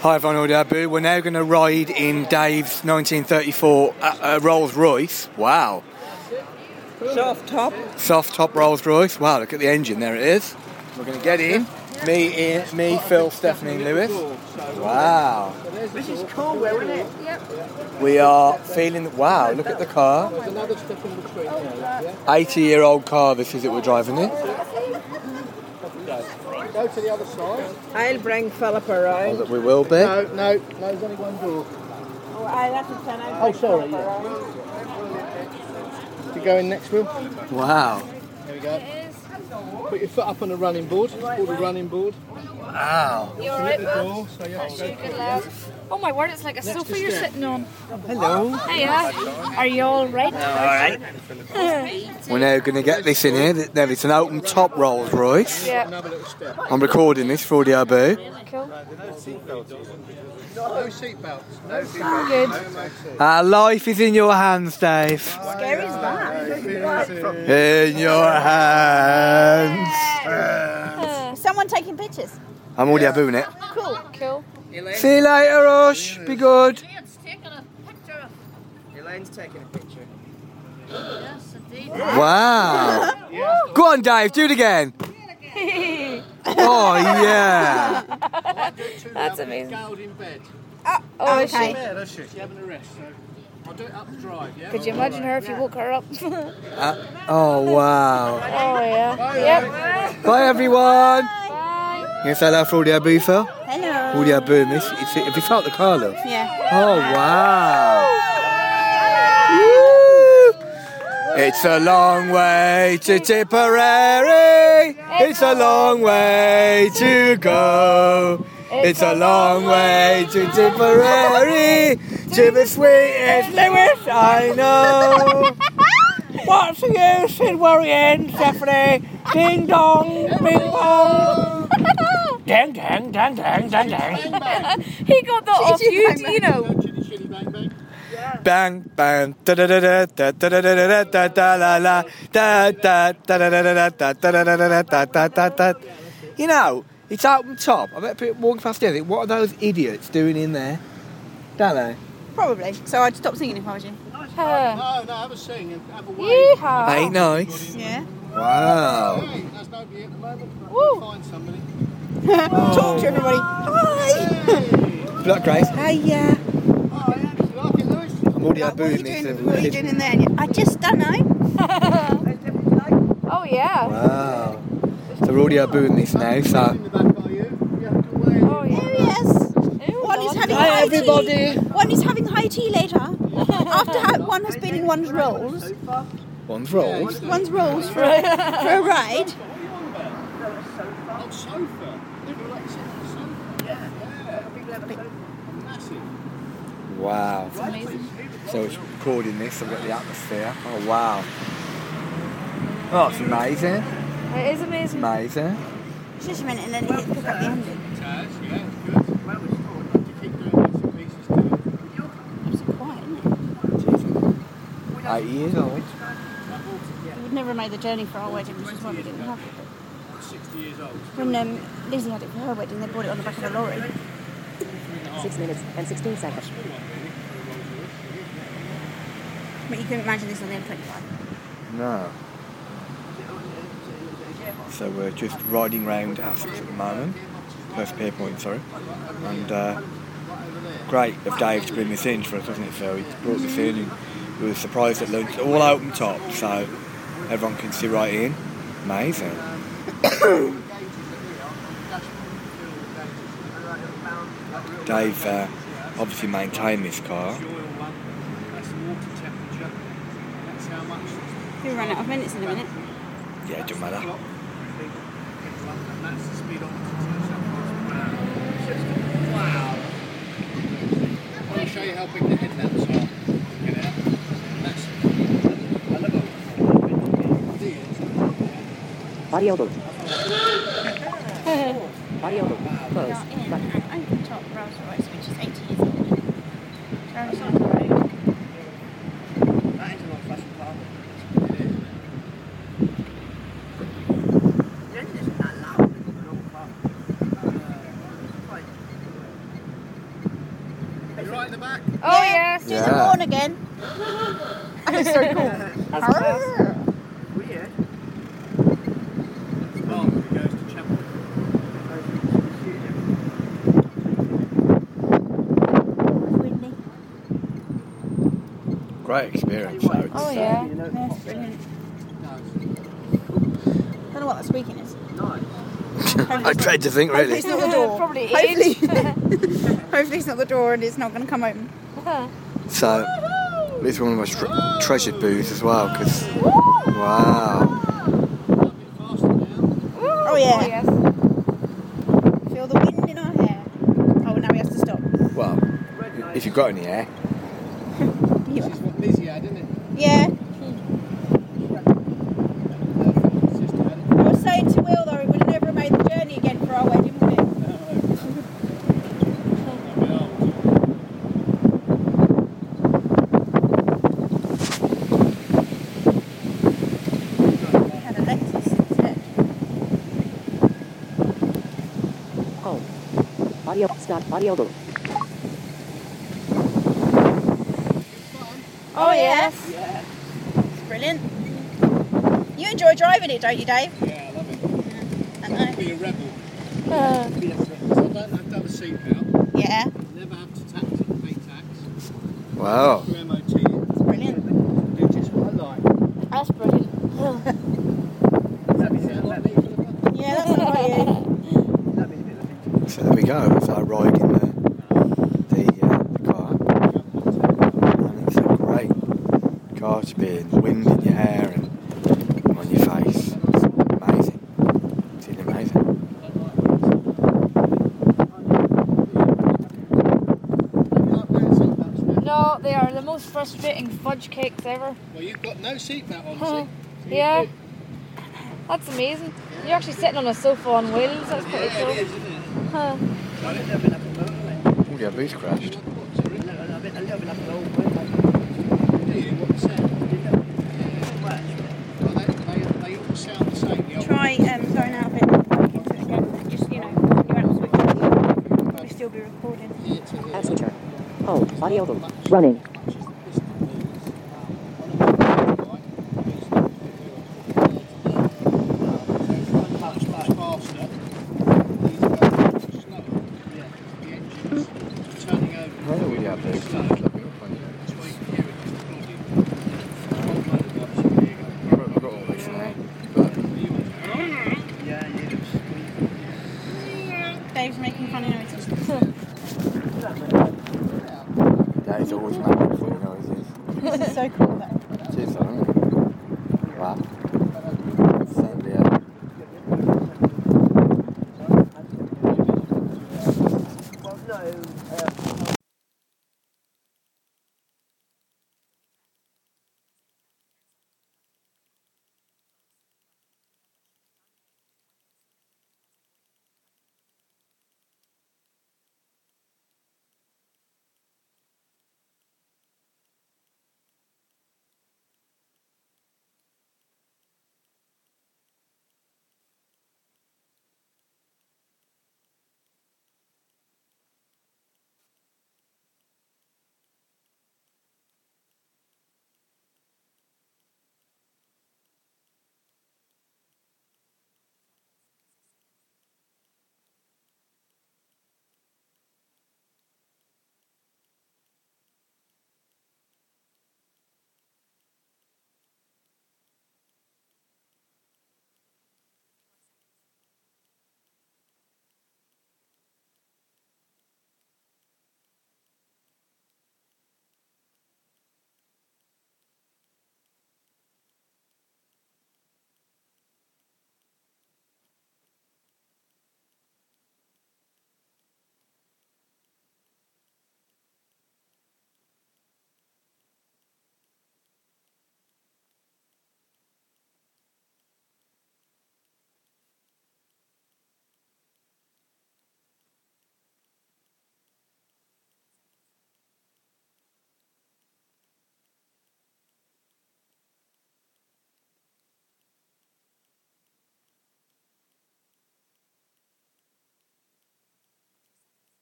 Hi everyone, Audi Abu. We're now going to ride in Dave's 1934 Rolls Royce. Wow. Soft top Rolls Royce. Wow, look at the engine, there it is. We're going to get in. Me, Phil, Stephanie and Lewis. Wow. This is cool, isn't it? Yep. We are feeling, wow, look at the car. 80-year-old car this is that we're driving in. Go to the other side. I'll bring Philip around. Oh, that we will be. No, there's only one door. Oh, sorry, yeah. To go in next wheel. Wow. There we go. Put your foot up on the running board. It's called a running board. Wow. You alright, Door, so you have to go good lad. Oh my word, it's like a sofa you're sitting on. Hello. Hiya. Are you all right? Alright. We're now going to get this in here. Now it's an open top Rolls Royce. Yeah. another little step. I'm recording this for Audi Abu. Cool. No seatbelts. No seatbelts. Good. Our life is in your hands, Dave. Scary as that. In your hands. Someone taking pictures. I'm Audi Abu in it. Cool. Cool. See you later, Rush. Be good. Elaine's taking a picture. Wow. Go on, Dave. Do it again. Oh, yeah. That's amazing. Girl in bed. Oh, is okay. she? Yeah, that's it. She's having a rest. So I'll do it up the drive, yeah? Could you imagine her if you woke her up? Oh, wow. Oh, yeah. Yep. Bye, everyone. Bye. You say hello for Audi Abu, Phil? Hello. Audi Abu in this. Have you felt the car, love? Yeah. Oh, wow. Woo. It's a long way to Tipperary. It's a long way to go. It's a long way to Tipperary. To the sweetest Lewis I know. What's the use in worrying, Stephanie? Ding dong, bing bong. Dang, dang, dang, dang, dang, dang. He got that off you, do you know? Chitty bang bang. Bang, bang, da da da da da da da da da da da la la da da da da da da da da da da da da da da. You know, it's out on top. I bet people walking past here think, what are those idiots doing in there? Don't they? Probably. So I'd stop singing if I was you. No, have a sing and have a wave. Yeehaw. Ain't nice. Yeah. Wow. Hey, there's nobody at the moment. Woo. Find somebody. Talk to everybody. Hi. Is that Grace? Hiya. Oh, yeah. You like it, Lewis? I'm already What out are you booing this. doing? What are you doing in there? I just don't know. Oh, yeah. Wow. So we're already out booing this now, so... In the back, are you? You have to wave. Oh, yeah. There he is. One is having Hi, high everybody. tea. One is having high tea later. After one has been in one's rolls. One's rolls. One's rolls for a ride. Oh, sofa. People like sitting on the sofa. Yeah. Massive. Wow. Amazing. So it's recording this, I've got the atmosphere. Oh, wow. Oh, it's amazing. It is amazing. Amazing. Just a minute and then it pick up the engine. Taz, yeah, good. Well, it's not. You keep doing bits and pieces too. It's quiet, isn't it? 8 years old. We would never have made the journey for our wedding, which is why we didn't have it. 60 years old. When Lizzie had it for her wedding, they brought it on the back of a lorry. 6 minutes and 16 seconds. But you couldn't imagine this on the M25. No. So we're just riding round Ascot at the moment. First pier point, sorry. And great of Dave to bring this in for us, wasn't it, Phil? He brought this in and we were surprised at lunch. All open top, so everyone can see right in. Amazing. Dave obviously maintained this car. That's the water temperature. That's how much. We'll run out of minutes in a minute. Yeah, it doesn't matter. And that's the speedometer. Wow. I'll show you how big the headlamps are. Get it out. That's. Body odor. Body odor. Close. Button. Open top Rolls Royce, which is 80 years old. Driving on the road. That is an old-fashioned car. You're right in the back. Oh yeah. Do the Yeah. horn again. It's so cool. That's class. Oh, he goes to Chapel. Windy. Great experience. So Oh yeah. Yes, brilliant. Don't know what that squeaking is. I dread to think, Hopefully really. it's not the door. Probably Hopefully, age. hopefully it's not the door and it's not going to come open. So, it's one of my treasured booths as well, because, wow. Oh yeah. yes. Feel the wind in our hair. Oh, now we have to stop. Well, if you've got any hair. This is what Lizzie had, isn't it? Yeah. Her sister had it. I was saying to Will though, it would have never made the journey again for our wedding, would it? We had a Lexus instead. Home. Audio. Stop. Audio boom. Oh yes. It's brilliant. You enjoy driving it, don't you, Dave? Yeah, I love it. I know. Be a rebel. Uh, So I don't have to have a seatbelt. Yeah, Never have to pay tax. Wow. Do MOT. it's brilliant. Do just what I like. that's brilliant. Yeah, that's all right. Yeah. So there we go. That's our ride in the car. And it's a great car to be in. Wind in your hair and on your face. It's amazing. It's really amazing. No, they are the most frustrating fudge cakes ever. Well, you've got no seatbelt on, Huh. see? Yeah. That's amazing. You're actually sitting on a sofa on wheels. That's pretty Yeah, it cool. is, isn't it? Huh. Oh, yeah, boots crashed. Do you? What percent? Well, they all sound the same. The old Try going out of it again. Just, you know, you won't switch. Probably still be recording. here to here. App switcher. Home. Audio boom. Running. How do we have boots? I've got all this now. But Dave's making funny noises. that is always making funny noises. This is so cool, that